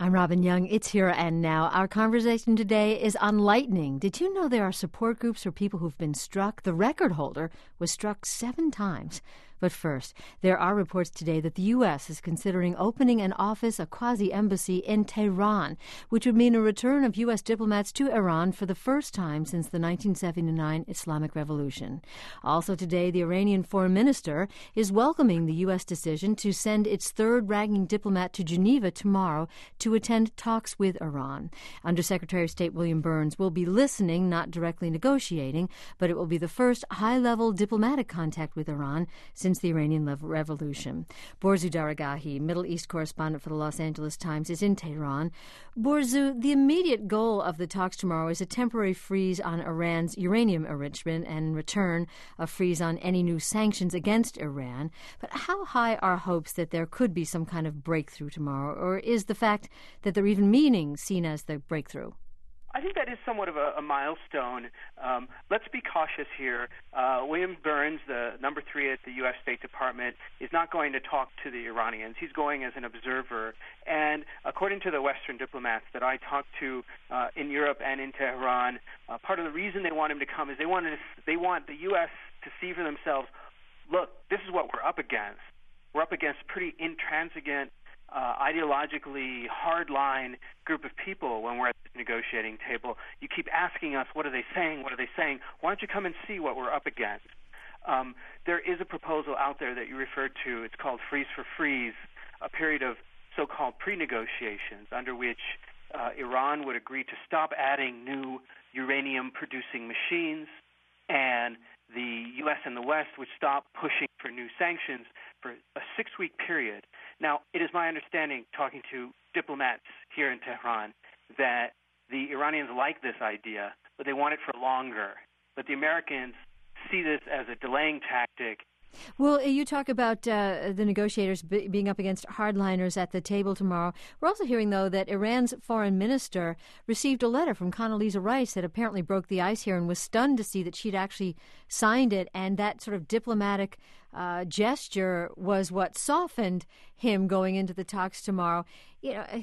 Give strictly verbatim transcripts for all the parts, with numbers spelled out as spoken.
I'm Robin Young. It's Here and Now. Our conversation today is on lightning. Did you know there are support groups for people who've been struck? The record holder was struck seven times. But first, there are reports today that the U S is considering opening an office, a quasi-embassy, in Tehran, which would mean a return of U S diplomats to Iran for the first time since the nineteen seventy-nine Islamic Revolution. Also today, the Iranian foreign minister is welcoming the U S decision to send its third-ranking diplomat to Geneva tomorrow to attend talks with Iran. Undersecretary of State William Burns will be listening, not directly negotiating, but it will be the first high-level diplomatic contact with Iran since the Iranian Revolution. Borzu Daragahi, Middle East correspondent for the Los Angeles Times, is in Tehran. Borzu, the immediate goal of the talks tomorrow is a temporary freeze on Iran's uranium enrichment and, in return, a freeze on any new sanctions against Iran. But how high are hopes that there could be some kind of breakthrough tomorrow, or is the fact that they're even meeting seen as the breakthrough? I think that is somewhat of a, a milestone. Um, let's be cautious here. Uh, William Burns, the number three at the U S State Department, is not going to talk to the Iranians. He's going as an observer. And according to the Western diplomats that I talked to uh, in Europe and in Tehran, uh, part of the reason they want him to come is they want, to, they want the U S to see for themselves, look, this is what we're up against. We're up against a pretty intransigent, Uh, ideologically hardline group of people when we're at the negotiating table. You keep asking us, what are they saying? What are they saying? Why don't you come and see what we're up against? Um, there is a proposal out there that you referred to. It's called Freeze for Freeze, a period of so-called pre-negotiations under which uh, Iran would agree to stop adding new uranium-producing machines, and the U S and the West would stop pushing for new sanctions for a six-week period. Now, it is my understanding, talking to diplomats here in Tehran, that the Iranians like this idea, but they want it for longer. But the Americans see this as a delaying tactic. Well, you talk about uh, the negotiators b- being up against hardliners at the table tomorrow. We're also hearing, though, that Iran's foreign minister received a letter from Condoleezza Rice that apparently broke the ice here and was stunned to see that she'd actually signed it, and that sort of diplomatic uh, gesture was what softened him going into the talks tomorrow. You know,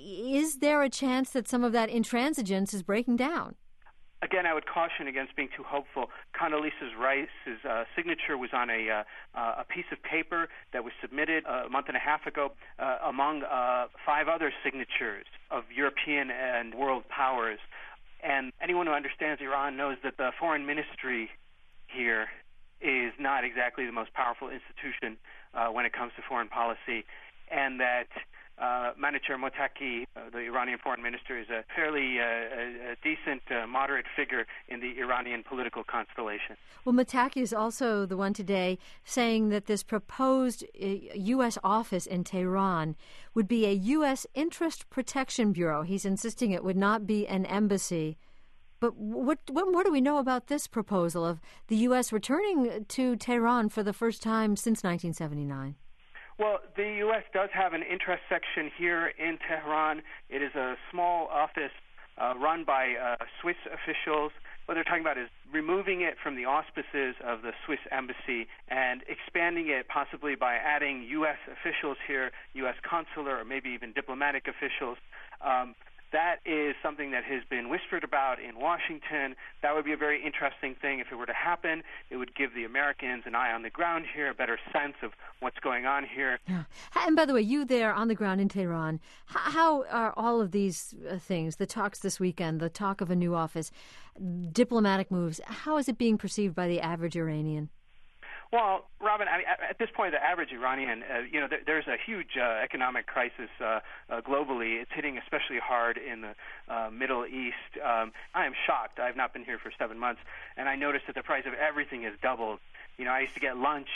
is there a chance that some of that intransigence is breaking down? Again, I would caution against being too hopeful. Condoleezza Rice's uh, signature was on a uh, a piece of paper that was submitted a month and a half ago uh, among uh, five other signatures of European and world powers. And anyone who understands Iran knows that the foreign ministry here is not exactly the most powerful institution uh, when it comes to foreign policy, and that Uh, Manucher Mottaki, uh, the Iranian foreign minister, is a fairly uh, a, a decent, uh, moderate figure in the Iranian political constellation. Well, Mottaki is also the one today saying that this proposed uh, U S office in Tehran would be a U S Interest Protection Bureau. He's insisting it would not be an embassy. But what, what more do we know about this proposal of the U S returning to Tehran for the first time since nineteen seventy-nine? Well, the U S does have an interest section here in Tehran. It is a small office uh, run by uh, Swiss officials. What they're talking about is removing it from the auspices of the Swiss embassy and expanding it possibly by adding U S officials here, U S consular or maybe even diplomatic officials. Um, That is something that has been whispered about in Washington. That would be a very interesting thing if it were to happen. It would give the Americans an eye on the ground here, a better sense of what's going on here. Yeah. And by the way, you there on the ground in Tehran, how are all of these things, the talks this weekend, the talk of a new office, diplomatic moves, how is it being perceived by the average Iranian? Well, Robin, I mean, at this point, the average Iranian, uh, you know, there, there's a huge uh, economic crisis uh, uh, globally. It's hitting especially hard in the uh, Middle East. Um, I am shocked. I have not been here for seven months, and I noticed that the price of everything has doubled. You know, I used to get lunch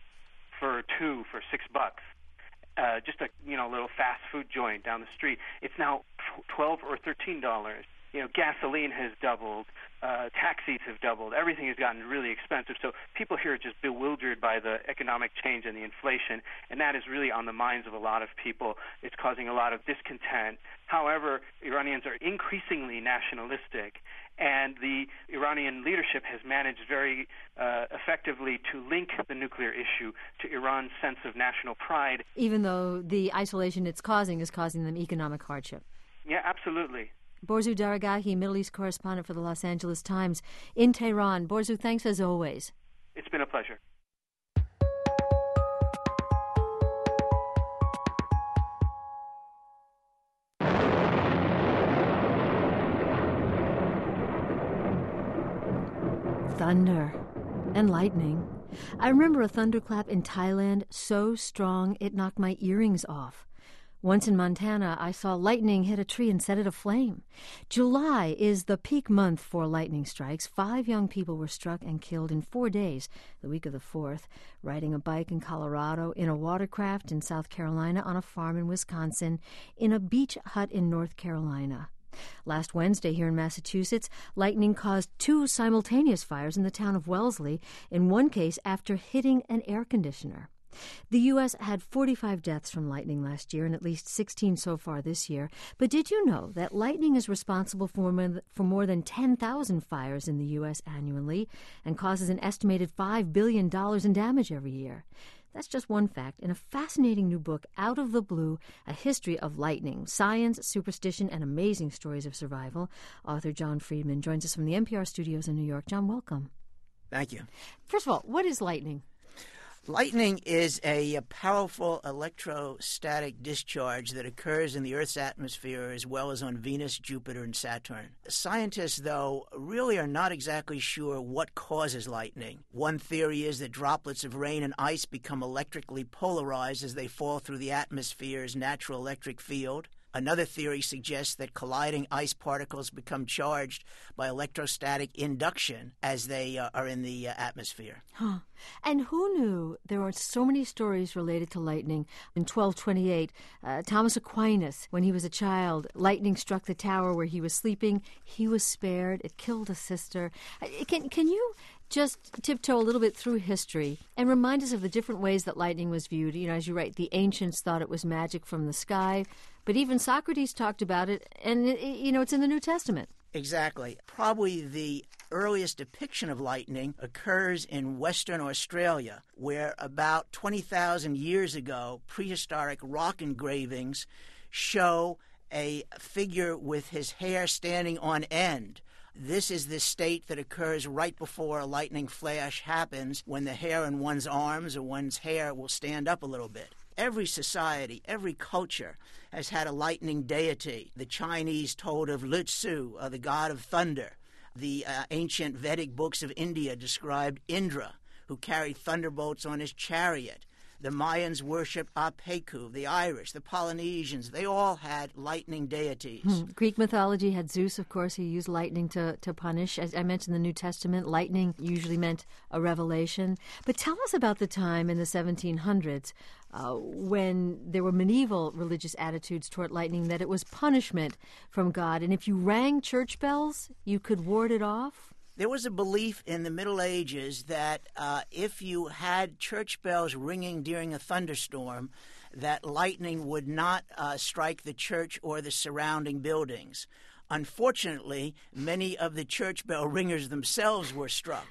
for two for six bucks. Uh, just a you know little fast food joint down the street. It's now twelve or thirteen dollars. you know, gasoline has doubled, uh, taxis have doubled, everything has gotten really expensive. So people here are just bewildered by the economic change and the inflation, and that is really on the minds of a lot of people. It's causing a lot of discontent. However, Iranians are increasingly nationalistic, and the Iranian leadership has managed very uh, effectively to link the nuclear issue to Iran's sense of national pride. Even though the isolation it's causing is causing them economic hardship. Yeah, absolutely. Borzu Daragahi, Middle East correspondent for the Los Angeles Times in Tehran. Borzu, thanks as always. It's been a pleasure. Thunder and lightning. I remember a thunderclap in Thailand so strong it knocked my earrings off. Once in Montana, I saw lightning hit a tree and set it aflame. July is the peak month for lightning strikes. Five young people were struck and killed in four days, the week of the fourth, riding a bike in Colorado, in a watercraft in South Carolina, on a farm in Wisconsin, in a beach hut in North Carolina. Last Wednesday here in Massachusetts, lightning caused two simultaneous fires in the town of Wellesley, in one case after hitting an air conditioner. The U S had forty-five deaths from lightning last year and at least sixteen so far this year. But did you know that lightning is responsible for for more than ten thousand fires in the U S annually and causes an estimated five billion dollars in damage every year? That's just one fact in a fascinating new book, Out of the Blue, A History of Lightning, Science, Superstition, and Amazing Stories of Survival. Author John Friedman joins us from the N P R studios in New York. John, welcome. Thank you. First of all, what is lightning? Lightning is a powerful electrostatic discharge that occurs in the Earth's atmosphere as well as on Venus, Jupiter, and Saturn. Scientists, though, really are not exactly sure what causes lightning. One theory is that droplets of rain and ice become electrically polarized as they fall through the atmosphere's natural electric field. Another theory suggests that colliding ice particles become charged by electrostatic induction as they uh, are in the uh, atmosphere. Huh. And who knew there are so many stories related to lightning? In twelve twenty-eight, uh, Thomas Aquinas, when he was a child, lightning struck the tower where he was sleeping. He was spared. It killed a sister. Uh, can, can you just tiptoe a little bit through history and remind us of the different ways that lightning was viewed? You know, as you write, the ancients thought it was magic from the sky, but even Socrates talked about it, and, it, you know, it's in the New Testament. Exactly. Probably the earliest depiction of lightning occurs in Western Australia, where about twenty thousand years ago, prehistoric rock engravings show a figure with his hair standing on end. This is the state that occurs right before a lightning flash happens, when the hair on one's arms or one's hair will stand up a little bit. Every society, every culture has had a lightning deity. The Chinese told of Lutsu, uh, the god of thunder. The uh, ancient Vedic books of India described Indra, who carried thunderbolts on his chariot. The Mayans worshipped Apeku, the Irish, the Polynesians. They all had lightning deities. Hmm. Greek mythology had Zeus, of course. He used lightning to, to punish. As I mentioned, the New Testament, lightning usually meant a revelation. But tell us about the time in the seventeen hundreds uh, when there were medieval religious attitudes toward lightning, that it was punishment from God. And if you rang church bells, you could ward it off. There was a belief in the Middle Ages that uh, if you had church bells ringing during a thunderstorm, that lightning would not uh, strike the church or the surrounding buildings. Unfortunately, many of the church bell ringers themselves were struck.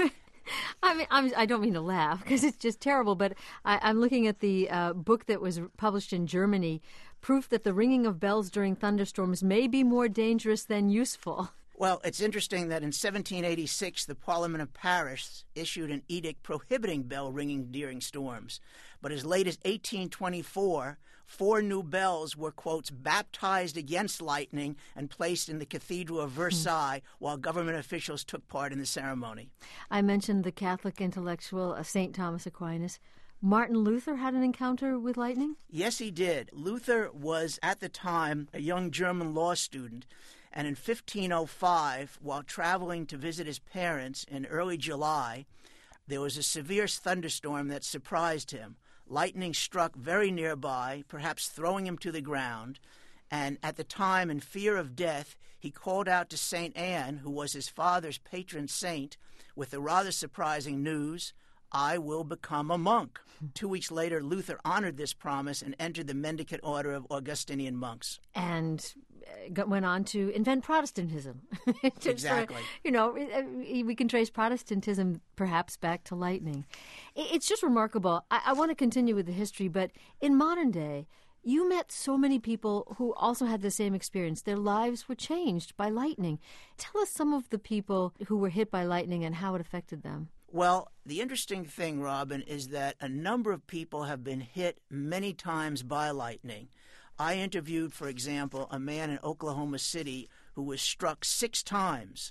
I mean, I'm, I don't mean to laugh because it's just terrible, but I, I'm looking at the uh, book that was published in Germany, Proof that the Ringing of Bells During Thunderstorms May Be More Dangerous Than Useful. Well, it's interesting that in seventeen eighty-six, the Parliament of Paris issued an edict prohibiting bell ringing during storms. But as late as eighteen twenty-four, four new bells were, quotes, baptized against lightning and placed in the Cathedral of Versailles mm. while government officials took part in the ceremony. I mentioned the Catholic intellectual uh, Saint Thomas Aquinas. Martin Luther had an encounter with lightning? Yes, he did. Luther was, at the time, a young German law student. And in fifteen oh five, while traveling to visit his parents in early July, there was a severe thunderstorm that surprised him. Lightning struck very nearby, perhaps throwing him to the ground, And at the time, in fear of death, he called out to Saint Anne, who was his father's patron saint, with the rather surprising news, "I will become a monk." Two weeks later, Luther honored this promise and entered the Mendicant Order of Augustinian monks. And got, went on to invent Protestantism. Exactly. For, you know, we can trace Protestantism perhaps back to lightning. It's just remarkable. I, I want to continue with the history, but in modern day, you met so many people who also had the same experience. Their lives were changed by lightning. Tell us some of the people who were hit by lightning and how it affected them. Well, the interesting thing, Robin, is that a number of people have been hit many times by lightning. I interviewed, for example, a man in Oklahoma City who was struck six times,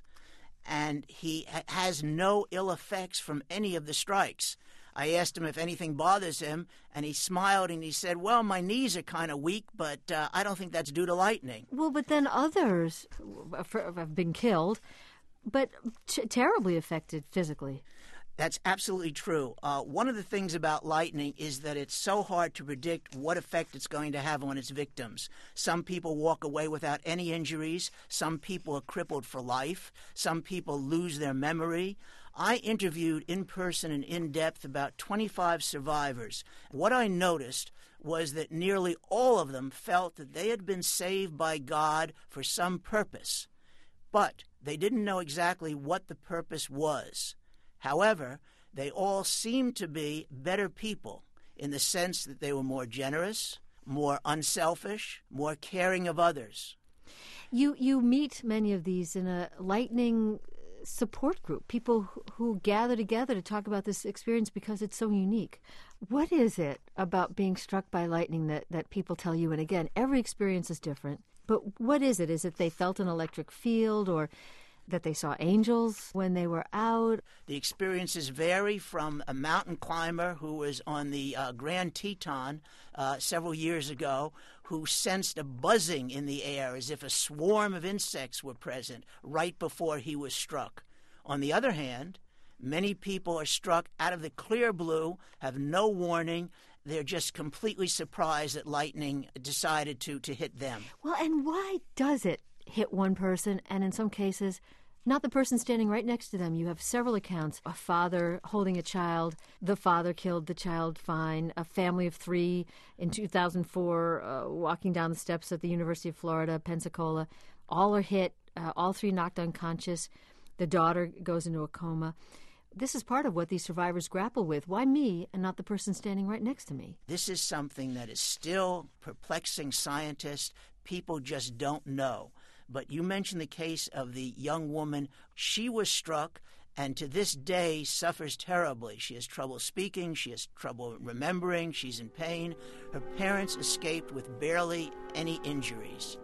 and he ha- has no ill effects from any of the strikes. I asked him if anything bothers him, and he smiled and he said, well, my knees are kind of weak, but uh, I don't think that's due to lightning. Well, but then others have been killed, but t- terribly affected physically. That's absolutely true. Uh, one of the things about lightning is that it's so hard to predict what effect it's going to have on its victims. Some people walk away without any injuries. Some people are crippled for life. Some people lose their memory. I interviewed in person and in depth about twenty-five survivors. What I noticed was that nearly all of them felt that they had been saved by God for some purpose, but they didn't know exactly what the purpose was. However, they all seemed to be better people in the sense that they were more generous, more unselfish, more caring of others. You you meet many of these in a lightning support group, people who, who gather together to talk about this experience because it's so unique. What is it about being struck by lightning that, that people tell you? And again, every experience is different. But what is it? Is it they felt an electric field, or that they saw angels when they were out? The experiences vary from a mountain climber who was on the uh, Grand Teton uh, several years ago, who sensed a buzzing in the air as if a swarm of insects were present right before he was struck. On the other hand, many people are struck out of the clear blue, have no warning. They're just completely surprised that lightning decided to, to hit them. Well, and why does it hit one person, and in some cases, not the person standing right next to them? You have several accounts. A father holding a child. The father killed the child fine. A family of three in two thousand four uh, walking down the steps at the University of Florida, Pensacola. All are hit. Uh, all three knocked unconscious. The daughter goes into a coma. This is part of what these survivors grapple with. Why me and not the person standing right next to me? This is something that is still perplexing scientists. People just don't know. But you mentioned the case of the young woman. She was struck and to this day suffers terribly. She has trouble speaking. She has trouble remembering. She's in pain. Her parents escaped with barely any injuries.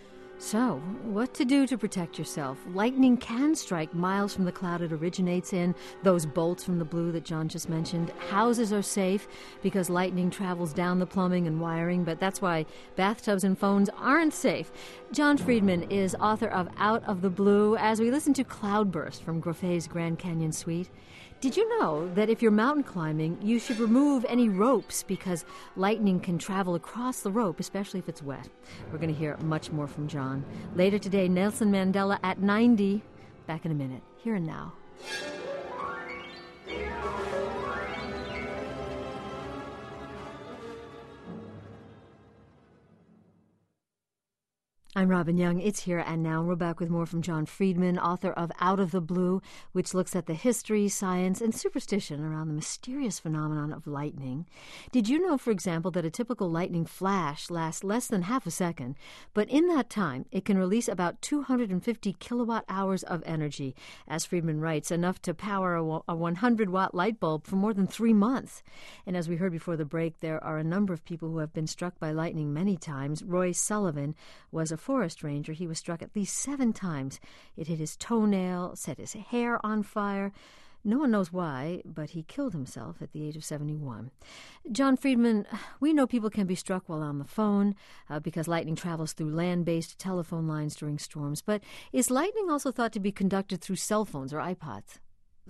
So, what to do to protect yourself? Lightning can strike miles from the cloud it originates in, those bolts from the blue that John just mentioned. Houses are safe because lightning travels down the plumbing and wiring, but that's why bathtubs and phones aren't safe. John Friedman is author of Out of the Blue as we listen to Cloudburst from Groffet's Grand Canyon Suite. Did you know that if you're mountain climbing, you should remove any ropes because lightning can travel across the rope, especially if it's wet? We're going to hear much more from John. Later today, Nelson Mandela at ninety. Back in a minute. Here and now. I'm Robin Young. It's Here and Now. We're back with more from John Friedman, author of Out of the Blue, which looks at the history, science, and superstition around the mysterious phenomenon of lightning. Did you know, for example, that a typical lightning flash lasts less than half a second, but in that time it can release about two hundred fifty kilowatt hours of energy, as Friedman writes, enough to power a one hundred watt light bulb for more than three months. And as we heard before the break, there are a number of people who have been struck by lightning many times. Roy Sullivan was a forest ranger. He was struck at least seven times. It hit his toenail, set his hair on fire. No one knows why, but he killed himself at the age of seventy-one. John Friedman, we know people can be struck while on the phone uh, because lightning travels through land-based telephone lines during storms. But is lightning also thought to be conducted through cell phones or iPods?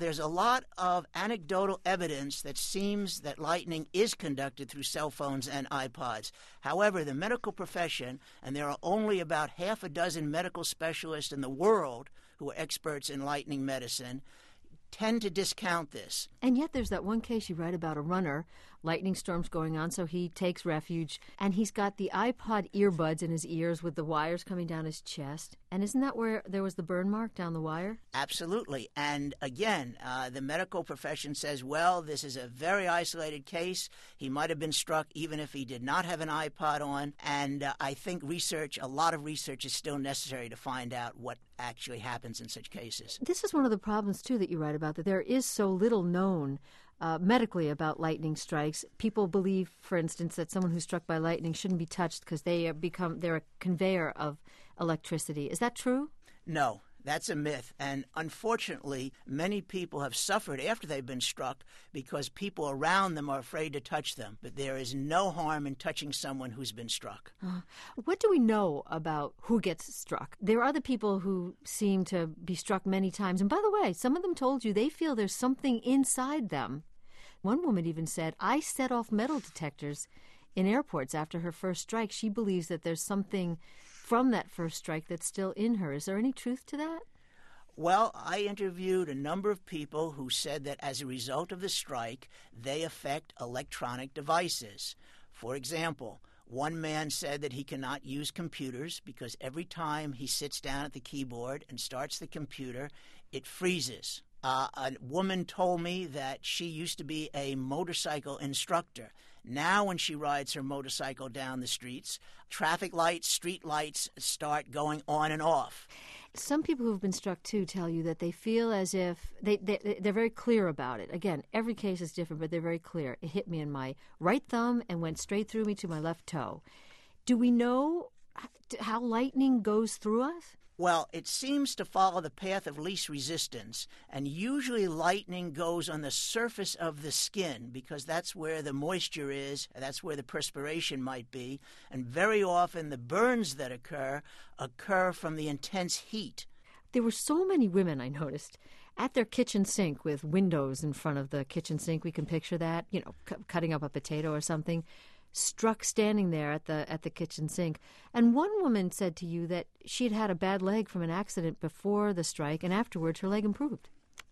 there's a lot of anecdotal evidence that seems that lightning is conducted through cell phones and iPods. However, the medical profession, and there are only about half a dozen medical specialists in the world who are experts in lightning medicine, tend to discount this. And yet there's that one case you write about a runner, lightning storms going on, so he takes refuge, and he's got the iPod earbuds in his ears with the wires coming down his chest. And isn't that where there was the burn mark down the wire? Absolutely. And again, uh, the medical profession says, well, this is a very isolated case. He might have been struck even if he did not have an iPod on. And uh, I think research, a lot of research is still necessary to find out what actually happens in such cases. This is one of the problems, too, that you write about, that there is so little known uh, medically about lightning strikes. People believe, for instance, that someone who's struck by lightning shouldn't be touched because they are become they're a conveyor of electricity. Is that true? No. That's a myth, and unfortunately, many people have suffered after they've been struck because people around them are afraid to touch them. But there is no harm in touching someone who's been struck. Uh, what do we know about who gets struck? There are the people who seem to be struck many times, and by the way, some of them told you they feel there's something inside them. One woman even said, I set off metal detectors in airports after her first strike. She believes that there's something from that first strike that's still in her. Is there any truth to that? Well, I interviewed a number of people who said that as a result of the strike, they affect electronic devices. For example, one man said that he cannot use computers because every time he sits down at the keyboard and starts the computer, it freezes. Uh, a woman told me that she used to be a motorcycle instructor. Now when she rides her motorcycle down the streets, traffic lights, street lights start going on and off. Some people who've been struck, too, tell you that they feel as if they, they, they're very clear about it. Again, every case is different, but they're very clear. It hit me in my right thumb and went straight through me to my left toe. Do we know how lightning goes through us? Well, it seems to follow the path of least resistance, and usually lightning goes on the surface of the skin because that's where the moisture is, that's where the perspiration might be, and very often the burns that occur occur from the intense heat. There were so many women, I noticed, at their kitchen sink with windows in front of the kitchen sink. We can picture that, you know, c- cutting up a potato or something, struck standing there at the at the kitchen sink. And one woman said to you that she had had a bad leg from an accident before the strike, and afterwards her leg improved.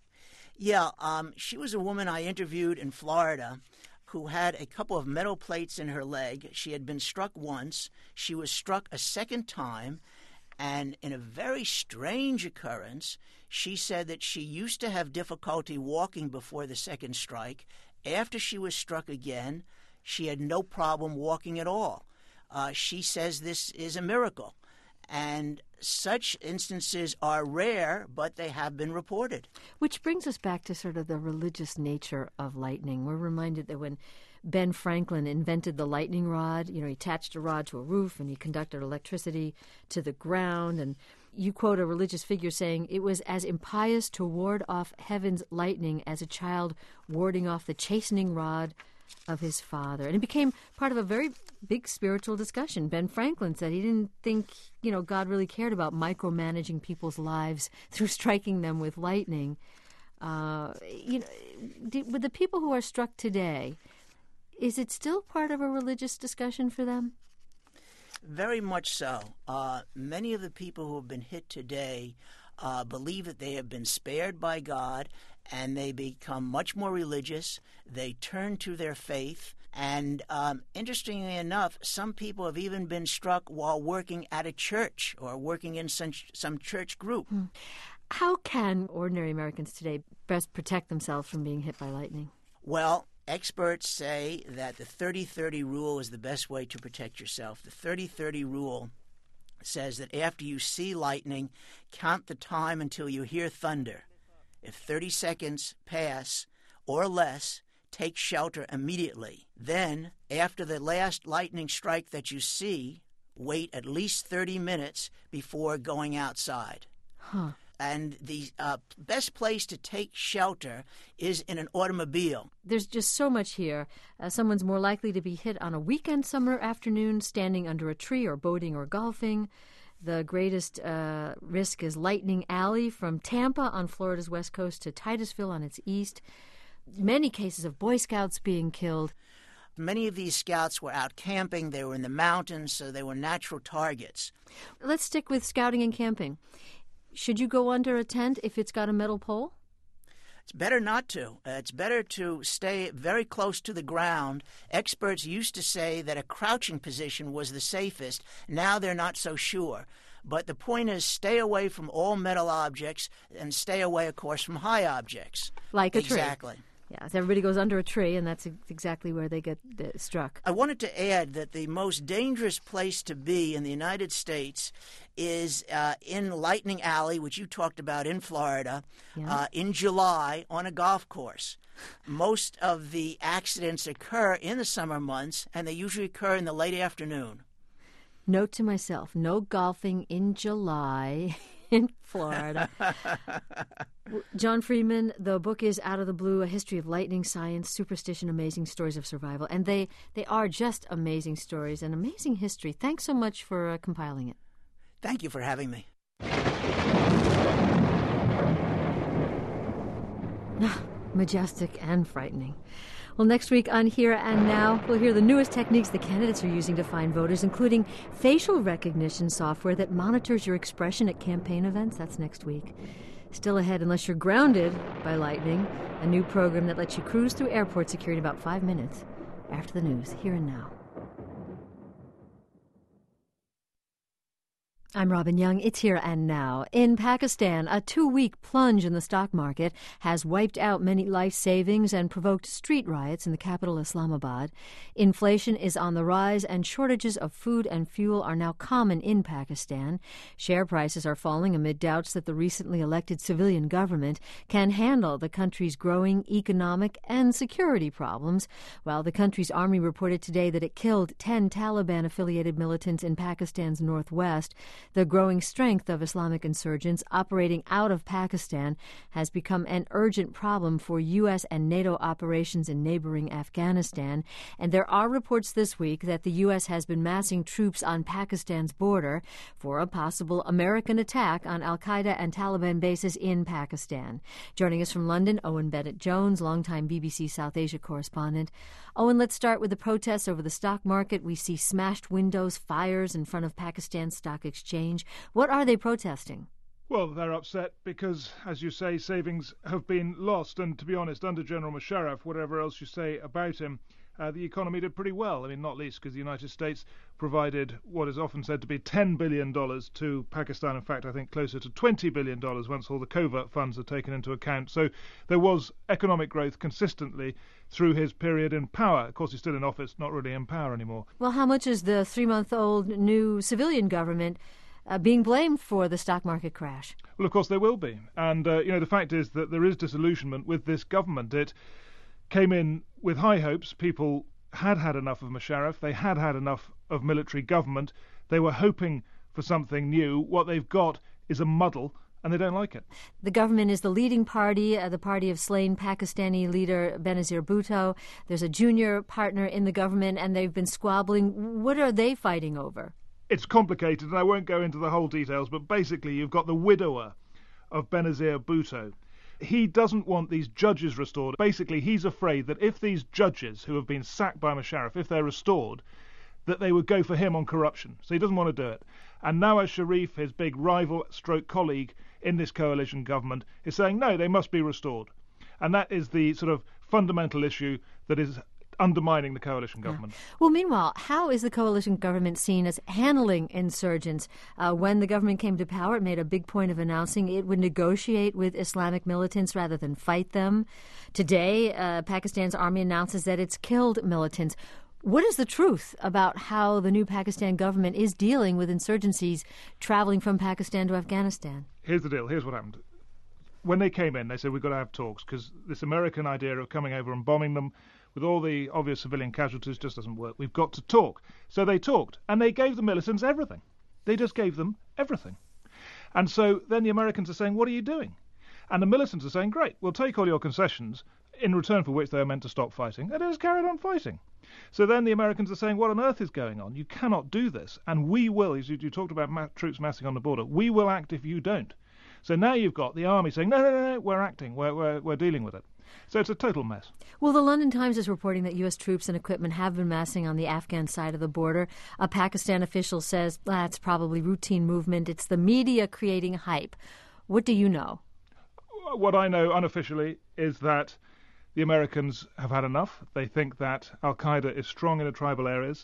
Yeah, um, she was a woman I interviewed in Florida who had a couple of metal plates in her leg. She had been struck once. She was struck a second time, and in a very strange occurrence, she said that she used to have difficulty walking before the second strike. After she was struck again, she had no problem walking at all. Uh, she says this is a miracle. And such instances are rare, but they have been reported. Which brings us back to sort of the religious nature of lightning. We're reminded that when Ben Franklin invented the lightning rod, you know, he attached a rod to a roof and he conducted electricity to the ground. And you quote a religious figure saying, it was as impious to ward off heaven's lightning as a child warding off the chastening rod of his father. And it became part of a very big spiritual discussion. Ben Franklin said he didn't think, you know, God really cared about micromanaging people's lives through striking them with lightning. Uh, you know, did, with the people who are struck today, is it still part of a religious discussion for them? Very much so. Uh, many of the people who have been hit today uh, believe that they have been spared by God, and they become much more religious. They turn to their faith. And um, interestingly enough, some people have even been struck while working at a church or working in some, some church group. Hmm. How can ordinary Americans today best protect themselves from being hit by lightning? Well, experts say that the thirty thirty rule is the best way to protect yourself. The thirty thirty rule says that after you see lightning, count the time until you hear thunder. If thirty seconds pass or less, take shelter immediately. Then, after the last lightning strike that you see, wait at least thirty minutes before going outside. Huh. And the uh, best place to take shelter is in an automobile. There's just so much here. Uh, someone's more likely to be hit on a weekend summer afternoon standing under a tree or boating or golfing. The greatest uh, risk is Lightning Alley from Tampa on Florida's west coast to Titusville on its east. Many cases of Boy Scouts being killed. Many of these scouts were out camping. They were in the mountains, so they were natural targets. Let's stick with scouting and camping. Should you go under a tent if it's got a metal pole? It's better not to. Uh, it's better to stay very close to the ground. Experts used to say that a crouching position was the safest. Now they're not so sure. But the point is, stay away from all metal objects and stay away, of course, from high objects. Like a exactly. tree. Exactly. Yeah, so everybody goes under a tree, and that's exactly where they get uh, struck. I wanted to add that the most dangerous place to be in the United States is uh, in Lightning Alley, which you talked about in Florida, yeah. uh, in July on a golf course. Most of the accidents occur in the summer months, and they usually occur in the late afternoon. Note to myself, no golfing in July in Florida. John Friedman, the book is Out of the Blue, A History of Lightning, Science, Superstition, Amazing Stories of Survival. And they, they are just amazing stories and amazing history. Thanks so much for uh, compiling it. Thank you for having me. Majestic and frightening. Well, next week on Here and Now, we'll hear the newest techniques the candidates are using to find voters, including facial recognition software that monitors your expression at campaign events. That's next week. Still ahead, unless you're grounded by lightning, a new program that lets you cruise through airport security in about five minutes. After the news, Here and Now. I'm Robin Young. It's Here and Now. In Pakistan, a two-week plunge in the stock market has wiped out many life savings and provoked street riots in the capital, Islamabad. Inflation is on the rise, and shortages of food and fuel are now common in Pakistan. Share prices are falling amid doubts that the recently elected civilian government can handle the country's growing economic and security problems, while the country's army reported today that it killed ten Taliban-affiliated militants in Pakistan's northwest. The growing strength of Islamic insurgents operating out of Pakistan has become an urgent problem for U S and NATO operations in neighboring Afghanistan, and there are reports this week that the U S has been massing troops on Pakistan's border for a possible American attack on al-Qaeda and Taliban bases in Pakistan. Joining us from London, Owen Bennett-Jones, longtime B B C South Asia correspondent. Owen, let's start with the protests over the stock market. We see smashed windows, fires in front of Pakistan's stock exchange. What are they protesting? Well, they're upset because, as you say, savings have been lost. And to be honest, under General Musharraf, whatever else you say about him, uh, the economy did pretty well. I mean, not least because the United States provided what is often said to be ten billion dollars to Pakistan. In fact, I think closer to twenty billion dollars once all the covert funds are taken into account. So there was economic growth consistently through his period in power. Of course, he's still in office, not really in power anymore. Well, how much is the three-month-old new civilian government uh, being blamed for the stock market crash? Well, of course, there will be. And, uh, you know, the fact is that there is disillusionment with this government. It came in with high hopes. People had had enough of Musharraf. They had had enough of military government. They were hoping for something new. What they've got is a muddle, and they don't like it. The government is the leading party, uh, the party of slain Pakistani leader Benazir Bhutto. There's a junior partner in the government, and they've been squabbling. What are they fighting over? It's complicated, and I won't go into the whole details, but basically you've got the widower of Benazir Bhutto. He doesn't want these judges restored. Basically, he's afraid that if these judges who have been sacked by Musharraf, if they're restored, that they would go for him on corruption. So he doesn't want to do it. And Nawaz Sharif, his big rival stroke colleague in this coalition government, is saying, no, they must be restored. And that is the sort of fundamental issue that is undermining the coalition government. Yeah. Well, meanwhile, how is the coalition government seen as handling insurgents? Uh, when the government came to power, it made a big point of announcing it would negotiate with Islamic militants rather than fight them. Today, uh, Pakistan's army announces that it's killed militants. What is the truth about how the new Pakistan government is dealing with insurgencies traveling from Pakistan to Afghanistan? Here's the deal. Here's what happened. When they came in, they said, we've got to have talks, because this American idea of coming over and bombing them with all the obvious civilian casualties just doesn't work. We've got to talk. So they talked, and they gave the militants everything. They just gave them everything. And so then the Americans are saying, what are you doing? And the militants are saying, great, we'll take all your concessions, in return for which they are meant to stop fighting, and they just carried on fighting. So then the Americans are saying, what on earth is going on? You cannot do this. And we will, as you, you talked about ma- troops massing on the border, we will act if you don't. So now you've got the army saying, no, no, no, no, we're acting, we're, we're, we're dealing with it. So it's a total mess. Well, the London Times is reporting that U S troops and equipment have been massing on the Afghan side of the border. A Pakistan official says that's ah, probably routine movement. It's the media creating hype. What do you know? What I know unofficially is that the Americans have had enough. They think that al-Qaeda is strong in the tribal areas,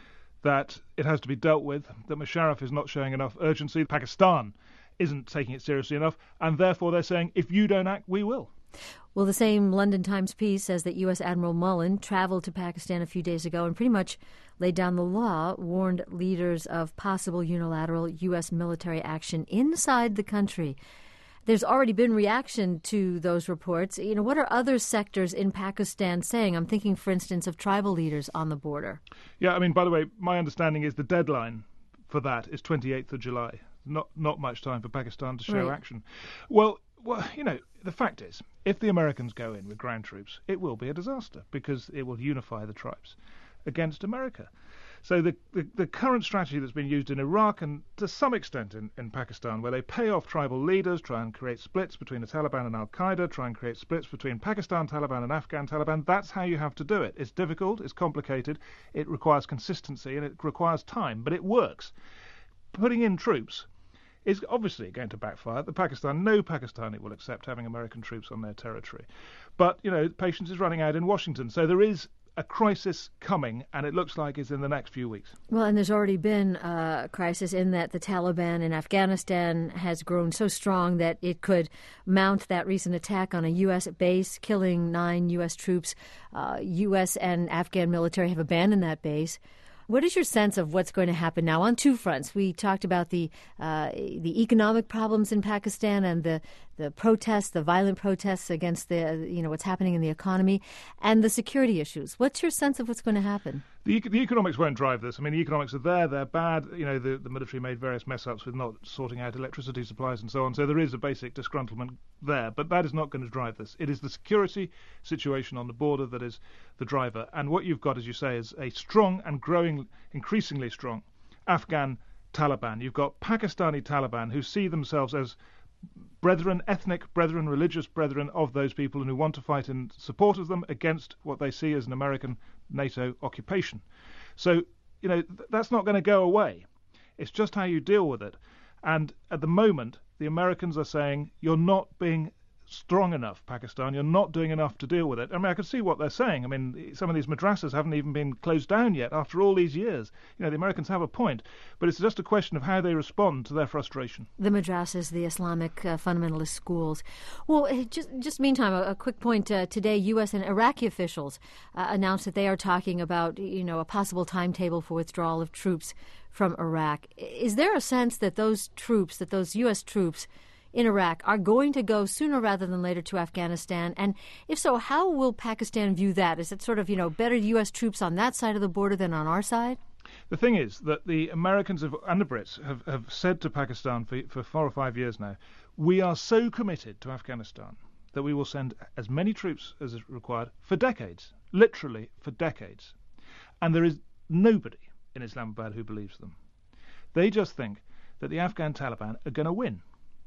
that it has to be dealt with, that Musharraf is not showing enough urgency, Pakistan isn't taking it seriously enough, and therefore they're saying, if you don't act, we will. Well, the same London Times piece says that U S Admiral Mullen traveled to Pakistan a few days ago and pretty much laid down the law, warned leaders of possible unilateral U S military action inside the country. There's already been reaction to those reports. You know, what are other sectors in Pakistan saying? I'm thinking, for instance, of tribal leaders on the border. Yeah, I mean, by the way, my understanding is the deadline for that is twenty-eighth of July. Not not much time for Pakistan to show right. action. Well, well, you know, the fact is, if the Americans go in with ground troops, it will be a disaster because it will unify the tribes against America. So the, the, the current strategy that's been used in Iraq and to some extent in, in Pakistan, where they pay off tribal leaders, try and create splits between the Taliban and al-Qaeda, try and create splits between Pakistan Taliban and Afghan Taliban, that's how you have to do it. It's difficult, it's complicated, it requires consistency and it requires time, but it works. Putting in troops is obviously going to backfire. The Pakistan, no Pakistani will accept having American troops on their territory. But, you know, patience is running out in Washington. So there is a crisis coming, and it looks like it's in the next few weeks. Well, and there's already been a crisis in that the Taliban in Afghanistan has grown so strong that it could mount that recent attack on a U S base, killing nine U S troops. Uh, U S and Afghan military have abandoned that base. What is your sense of what's going to happen now on two fronts? We talked about the uh, the economic problems in Pakistan and the, the protests, the violent protests against the you know what's happening in the economy, and the security issues. What's your sense of what's going to happen? The, the economics won't drive this. I mean, the economics are there, they're bad. You know, the, the military made various mess-ups with not sorting out electricity supplies and so on, so there is a basic disgruntlement there, but that is not going to drive this. It is the security situation on the border that is the driver, and what you've got, as you say, is a strong and growing, increasingly strong Afghan Taliban. You've got Pakistani Taliban who see themselves as brethren, ethnic brethren, religious brethren of those people and who want to fight in support of them against what they see as an American NATO occupation. So, you know, th- that's not going to go away. It's just how you deal with it. And at the moment, the Americans are saying, you're not being strong enough, Pakistan. You're not doing enough to deal with it. I mean, I can see what they're saying. I mean, some of these madrasas haven't even been closed down yet after all these years. You know, the Americans have a point, but it's just a question of how they respond to their frustration. The madrasas, the Islamic uh, fundamentalist schools. Well, just just meantime, a, a quick point. Uh, today, U S and Iraqi officials uh, announced that they are talking about, you know, a possible timetable for withdrawal of troops from Iraq. Is there a sense that those troops, that those U S troops in Iraq are going to go sooner rather than later to Afghanistan? And if so, how will Pakistan view that? Is it sort of, you know, better U S troops on that side of the border than on our side? The thing is that the Americans have, and the Brits have, have said to Pakistan for, for four or five years now, we are so committed to Afghanistan that we will send as many troops as is required for decades, literally for decades. And there is nobody in Islamabad who believes them. They just think that the Afghan Taliban are going to win.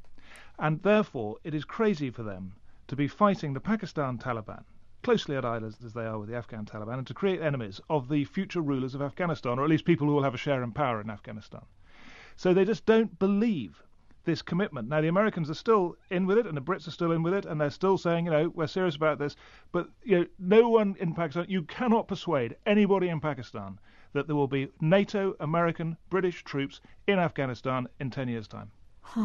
And therefore, it is crazy for them to be fighting the Pakistan Taliban, closely allied as, as they are with the Afghan Taliban, and to create enemies of the future rulers of Afghanistan, or at least people who will have a share in power in Afghanistan. So they just don't believe this commitment. Now, the Americans are still in with it, and the Brits are still in with it, and they're still saying, you know, we're serious about this. But, you know, no one in Pakistan, you cannot persuade anybody in Pakistan that there will be NATO, American, British troops in Afghanistan in ten years' time. Huh.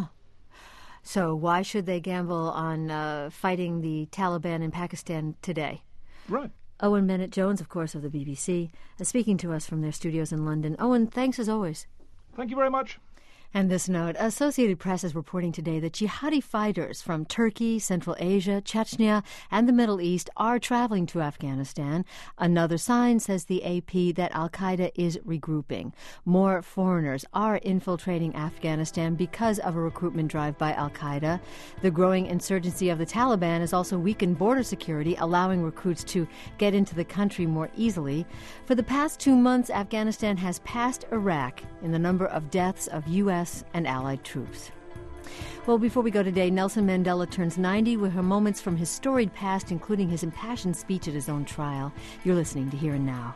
So why should they gamble on uh, fighting the Taliban in Pakistan today? Right. Owen Bennett-Jones, of course, of the B B C, is speaking to us from their studios in London. Owen, thanks as always. Thank you very much. And this note, Associated Press is reporting today that jihadi fighters from Turkey, Central Asia, Chechnya, and the Middle East are traveling to Afghanistan. Another sign, says the A P, that al-Qaeda is regrouping. More foreigners are infiltrating Afghanistan because of a recruitment drive by al-Qaeda. The growing insurgency of the Taliban has also weakened border security, allowing recruits to get into the country more easily. For the past two months, Afghanistan has passed Iraq in the number of deaths of U S and allied troops. Well, before we go today, Nelson Mandela turns ninety with her moments from his storied past, including his impassioned speech at his own trial. You're listening to Here and Now.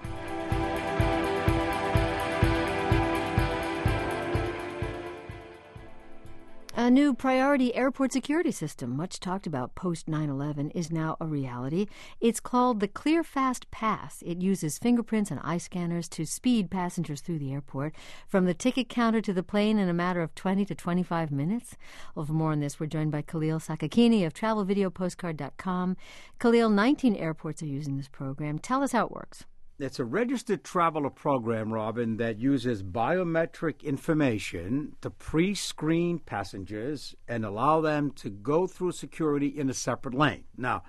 A new priority airport security system, much talked about post nine eleven, is now a reality. It's called the ClearFast Pass. It uses fingerprints and eye scanners to speed passengers through the airport, from the ticket counter to the plane in a matter of twenty to twenty-five minutes. Well, for more on this, we're joined by Khalil Sakakini of travel video postcard dot com. Khalil, nineteen airports are using this program. Tell us how it works. It's a registered traveler program, Robin, that uses biometric information to pre-screen passengers and allow them to go through security in a separate lane. Now,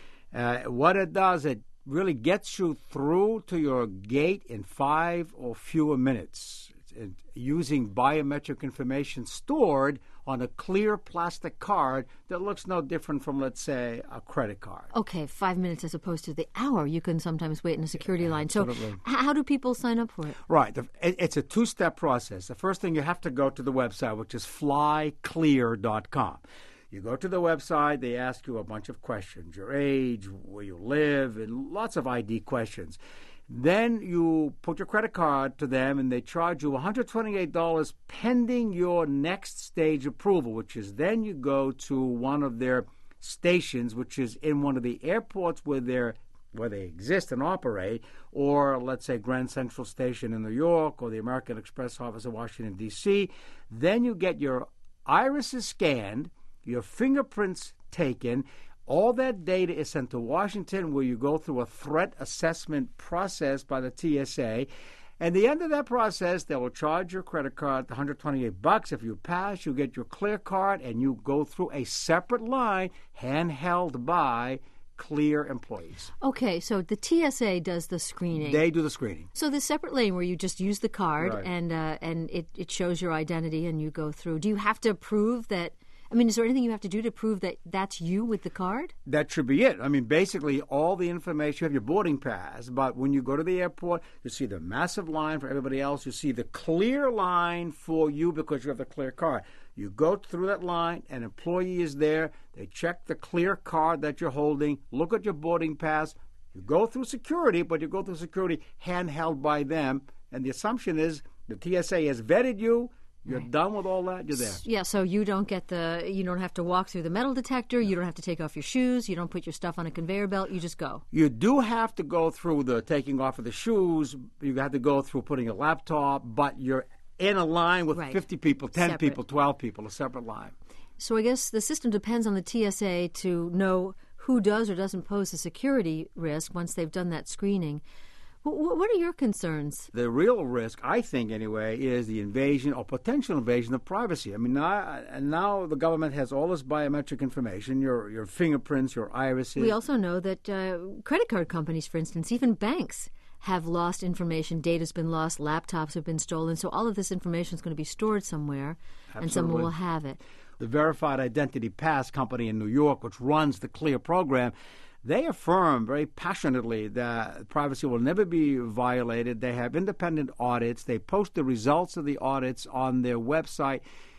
uh, what it does, it really gets you through to your gate in five or fewer minutes, it, using biometric information stored on a clear plastic card that looks no different from, let's say, a credit card. Okay, five minutes as opposed to the hour you can sometimes wait in a security line. So Absolutely. How do people sign up for it? Right. It's a two-step process. The first thing, you have to go to the website, which is fly clear dot com. You go to the website, they ask you a bunch of questions, your age, where you live, and lots of I D questions. Then you put your credit card to them, and they charge you one hundred twenty-eight dollars pending your next stage approval, which is then you go to one of their stations, which is in one of the airports where they're where they exist and operate, or let's say Grand Central Station in New York or the American Express office in Washington, D C Then you get your irises scanned, your fingerprints taken. All that data is sent to Washington, where you go through a threat assessment process by the T S A. At the end of that process, they will charge your credit card one hundred twenty-eight bucks. If you pass, you get your clear card, and you go through a separate line handheld by Clear employees. Okay, so the T S A does the screening. They do the screening. So the separate lane where you just use the card, Right. and uh, and it, it shows your identity and you go through. Do you have to prove that? I mean, is there anything you have to do to prove that that's you with the card? That should be it. I mean, basically, all the information, you have your boarding pass, but when you go to the airport, you see the massive line for everybody else. You see the clear line for you because you have the clear card. You go through that line, an employee is there. They check the clear card that you're holding, look at your boarding pass. You go through security, but you go through security handheld by them. And the assumption is the T S A has vetted you. You're right. Done with all that, you're there. Yeah, so you don't get the, you don't have to walk through the metal detector, you don't have to take off your shoes, you don't put your stuff on a conveyor belt, you just go. You do have to go through the taking off of the shoes, you have to go through putting a laptop, but you're in a line with right. fifty people, ten separate. people, twelve people, a separate line. So I guess the system depends on the T S A to know who does or doesn't pose a security risk once they've done that screening. What are your concerns? The real risk, I think anyway, is the invasion or potential invasion of privacy. I mean, now, now the government has all this biometric information, your your fingerprints, your irises. We also know that uh, credit card companies, for instance, even banks, have lost information. Data's been lost, laptops have been stolen. So all of this information is going to be stored somewhere, Absolutely. And someone will have it. The Verified Identity Pass company in New York, which runs the CLEAR program, they affirm very passionately that privacy will never be violated. They have independent audits. They post the results of the audits on their website.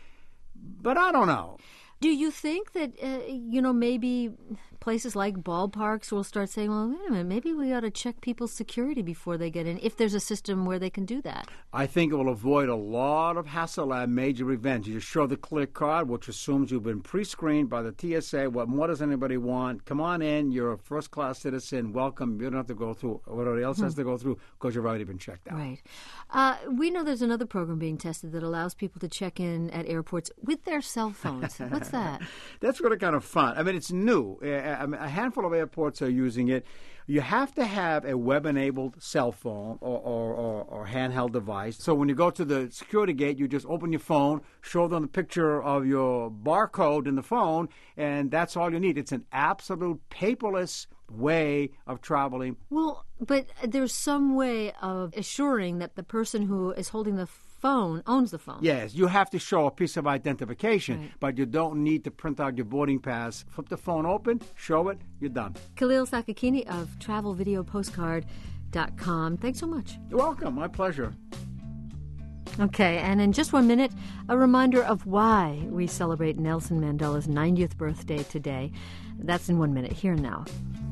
But I don't know. Do you think that, uh, you know, maybe places like ballparks will start saying, well, wait a minute, maybe we ought to check people's security before they get in, if there's a system where they can do that? I think it will avoid a lot of hassle at major events. You just show the clear card, which assumes you've been pre-screened by the T S A. What more does anybody want? Come on in. You're a first-class citizen. Welcome. You don't have to go through what everybody else hmm. has to go through because you've already been checked out. Right. Uh, we know there's another program being tested that allows people to check in at airports with their cell phones. What's that? That's really kind of fun. I mean, it's new. I mean, a handful of airports are using it. You have to have a web-enabled cell phone or, or, or, or handheld device. So when you go to the security gate, you just open your phone, show them the picture of your barcode in the phone, and that's all you need. It's an absolute paperless way of traveling. Well, but there's some way of assuring that the person who is holding the phone owns the phone. Yes, you have to show a piece of identification, right. but you don't need to print out your boarding pass. Flip the phone open, show it, you're done. Khalil Sakakini of travel video postcard dot com. Thanks so much. You're welcome. My pleasure. Okay, and in just one minute, a reminder of why we celebrate Nelson Mandela's ninetieth birthday today. That's in one minute. Here now.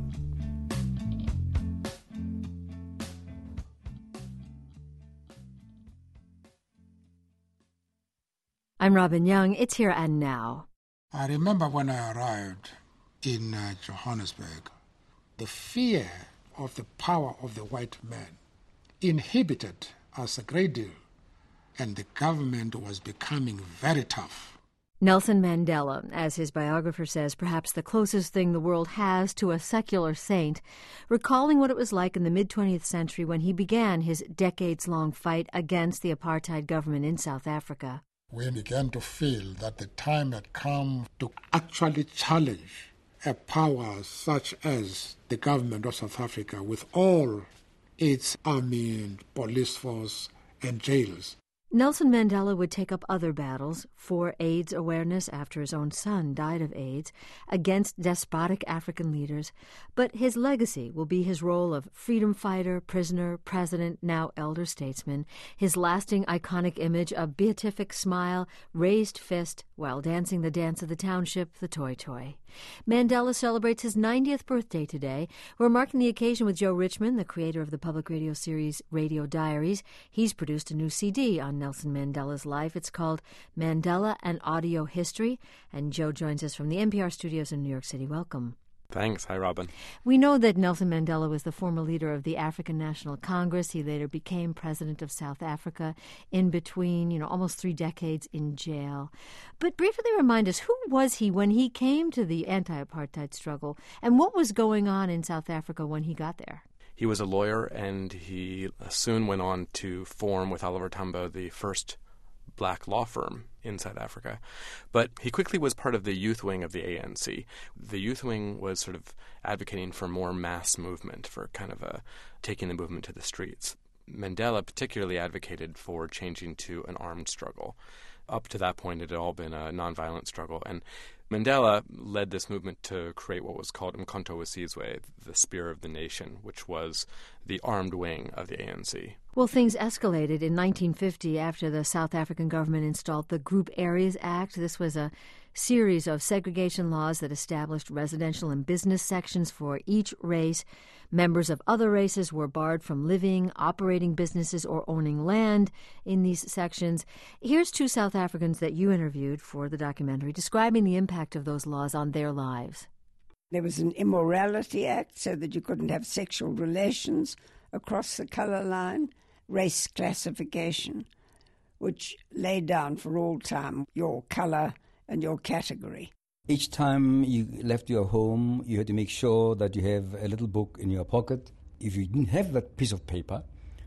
I'm Robin Young. It's Here and Now. I remember when I arrived in uh, Johannesburg, the fear of the power of the white man inhibited us a great deal, and the government was becoming very tough. Nelson Mandela, as his biographer says, perhaps the closest thing the world has to a secular saint, recalling what it was like in the mid-twentieth century when he began his decades-long fight against the apartheid government in South Africa. We began to feel that the time had come to actually challenge a power such as the government of South Africa with all its army and police force and jails. Nelson Mandela would take up other battles for AIDS awareness after his own son died of AIDS, against despotic African leaders, but his legacy will be his role of freedom fighter, prisoner, president, now elder statesman, his lasting iconic image of beatific smile, raised fist, while dancing the dance of the township, the toi-toi. Mandela celebrates his ninetieth birthday today. We're marking the occasion with Joe Richman, the creator of the public radio series Radio Diaries. He's produced a new C D on Nelson Mandela's life. It's called Mandela, an Audio History. And Joe joins us from the N P R studios in New York City. Welcome. Thanks. Hi, Robin. We know that Nelson Mandela was the former leader of the African National Congress. He later became president of South Africa, in between, you know, almost three decades in jail. But briefly remind us, who was he when he came to the anti-apartheid struggle, and what was going on in South Africa when he got there? He was a lawyer, and he soon went on to form, with Oliver Tambo, the first black law firm in South Africa. But he quickly was part of the youth wing of the A N C. The youth wing was sort of advocating for more mass movement, for kind of a taking the movement to the streets. Mandela particularly advocated for changing to an armed struggle. Up to that point, it had all been a nonviolent struggle. And Mandela led this movement to create what was called Umkhonto we Sizwe, the Spear of the Nation, which was the armed wing of the A N C. Well, things escalated in nineteen fifty after the South African government installed the Group Areas Act. This was a series of segregation laws that established residential and business sections for each race. Members of other races were barred from living, operating businesses, or owning land in these sections. Here's two South Africans that you interviewed for the documentary describing the impact of those laws on their lives. There was an Immorality Act so that you couldn't have sexual relations across the colour line, race classification, which laid down for all time your colour and your category. Each time you left your home, you had to make sure that you have a little book in your pocket. If you didn't have that piece of paper,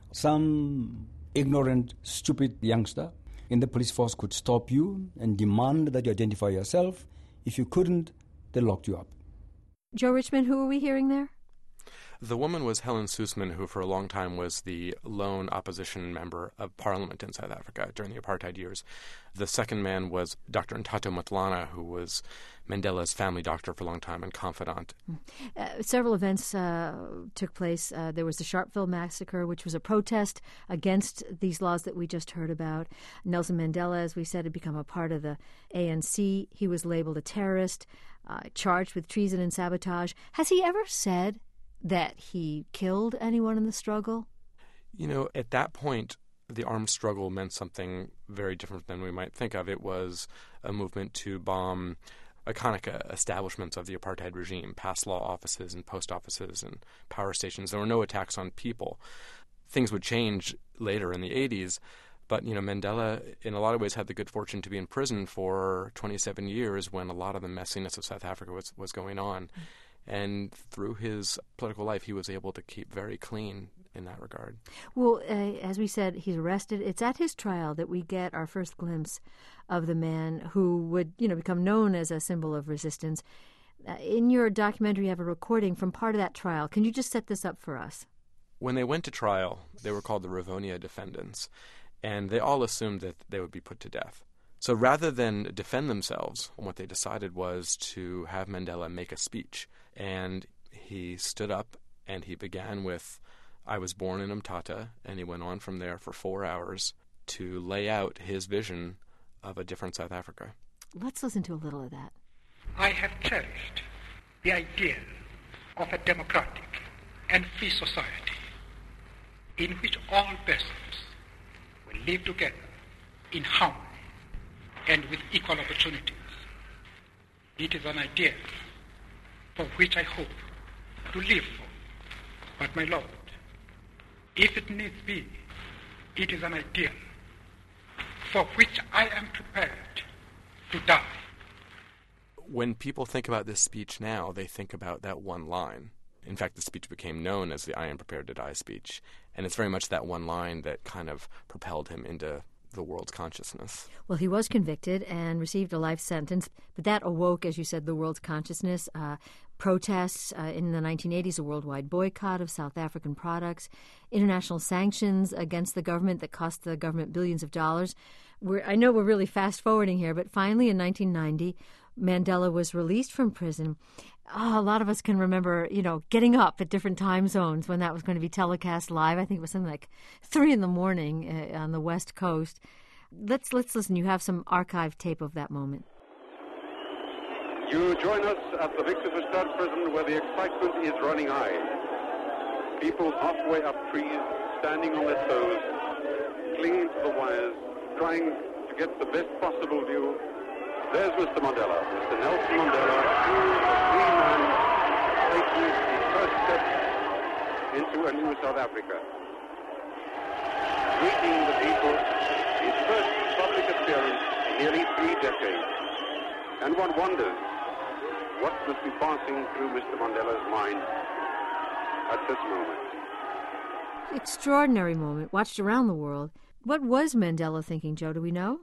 some ignorant, stupid youngster in the police force could stop you and demand that you identify yourself. If you couldn't, they locked you up. Joe Richman, who are we hearing there? The woman was Helen Suzman, who for a long time was the lone opposition member of parliament in South Africa during the apartheid years. The second man was Doctor Nthato Matlana, who was Mandela's family doctor for a long time and confidant. Uh, several events uh, took place. Uh, there was the Sharpeville Massacre, which was a protest against these laws that we just heard about. Nelson Mandela, as we said, had become a part of the A N C. He was labeled a terrorist, uh, charged with treason and sabotage. Has he ever said that he killed anyone in the struggle? You know, at that point, the armed struggle meant something very different than we might think of. It was a movement to bomb iconic establishments of the apartheid regime, pass law offices and post offices and power stations. There were no attacks on people. Things would change later in the eighties, But, you know, Mandela, in a lot of ways, had the good fortune to be in prison for twenty-seven years when a lot of the messiness of South Africa was, was going on. And through his political life, he was able to keep very clean in that regard. Well, uh, as we said, he's arrested. It's at his trial that we get our first glimpse of the man who would, you know, become known as a symbol of resistance. Uh, in your documentary, you have a recording from part of that trial. Can you just set this up for us? When they went to trial, they were called the Rivonia defendants, and they all assumed that they would be put to death. So rather than defend themselves, what they decided was to have Mandela make a speech. And he stood up and he began with, "I was born in Umtata," and he went on from there for four hours to lay out his vision of a different South Africa. Let's listen to a little of that. I have cherished the idea of a democratic and free society in which all persons will live together in harmony and with equal opportunities. It is an idea for which I hope to live for. But, my Lord, if it needs be, it is an ideal for which I am prepared to die. When people think about this speech now, they think about that one line. In fact, the speech became known as the "I am prepared to die" speech. And it's very much that one line that kind of propelled him into the world's consciousness. Well, he was convicted and received a life sentence, but that awoke, as you said, the world's consciousness. Uh, protests uh, in the nineteen eighties, a worldwide boycott of South African products, international sanctions against the government that cost the government billions of dollars. We're, I know we're really fast-forwarding here, but finally in nineteen ninety, Mandela was released from prison. Oh, a lot of us can remember, you know, getting up at different time zones when that was going to be telecast live. I think it was something like three in the morning uh, on the West Coast. Let's let's listen. You have some archived tape of that moment. You join us at the Victor Verster prison where the excitement is running high. People halfway up trees, standing on their toes, clinging to the wires, trying to get the best possible view. There's Mister Mandela, Mister Nelson Mandela, a free man taking his first step into a new South Africa. Greeting the people, his first public appearance in nearly three decades. And one wonders what must be passing through Mister Mandela's mind at this moment. Extraordinary moment, watched around the world. What was Mandela thinking, Joe? Do we know?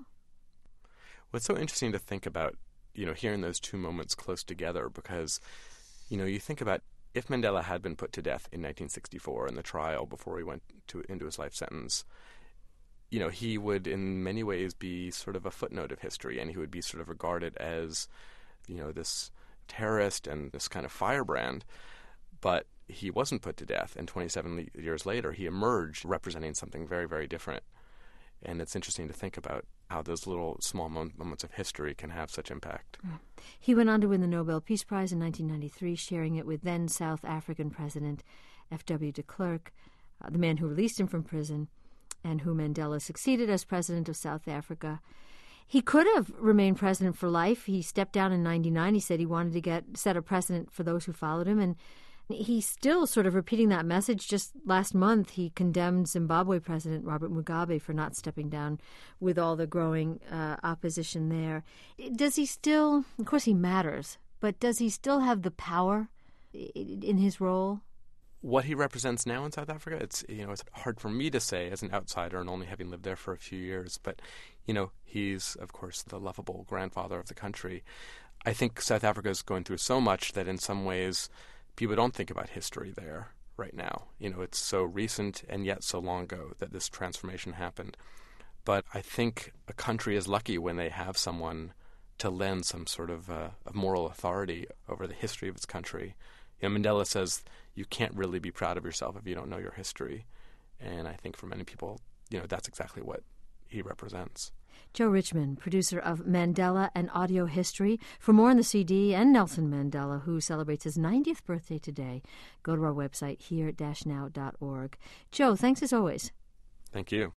Well, it's so interesting to think about, you know, hearing those two moments close together because, you know, you think about if Mandela had been put to death in nineteen sixty-four in the trial before he went to into his life sentence, you know, he would in many ways be sort of a footnote of history, and he would be sort of regarded as, you know, this terrorist and this kind of firebrand. But he wasn't put to death, and twenty-seven years later he emerged representing something very, very different. And it's interesting to think about how those little small moments of history can have such impact. He went on to win the Nobel Peace Prize in nineteen ninety-three, sharing it with then South African President F W de Klerk, uh, the man who released him from prison and who Mandela succeeded as president of South Africa. He could have remained president for life. He stepped down in ninety-nine. He said he wanted to get set a precedent for those who followed him, and he's still sort of repeating that message. Just last month, he condemned Zimbabwe President Robert Mugabe for not stepping down with all the growing uh, opposition there. Does he still, of course he matters, but does he still have the power in his role? What he represents now in South Africa, it's, you know, it's hard for me to say as an outsider and only having lived there for a few years. But, you know, he's, of course, the lovable grandfather of the country. I think South Africa is going through so much that in some ways people don't think about history there right now. You know, it's so recent and yet so long ago that this transformation happened. But I think a country is lucky when they have someone to lend some sort of, uh, of moral authority over the history of its country. You know, Mandela says you can't really be proud of yourself if you don't know your history. And I think for many people, you know, that's exactly what he represents. Joe Richman, producer of Mandela and Audio History. For more on the C D and Nelson Mandela, who celebrates his ninetieth birthday today, go to our website, here dash now dot org. Joe, thanks as always. Thank you.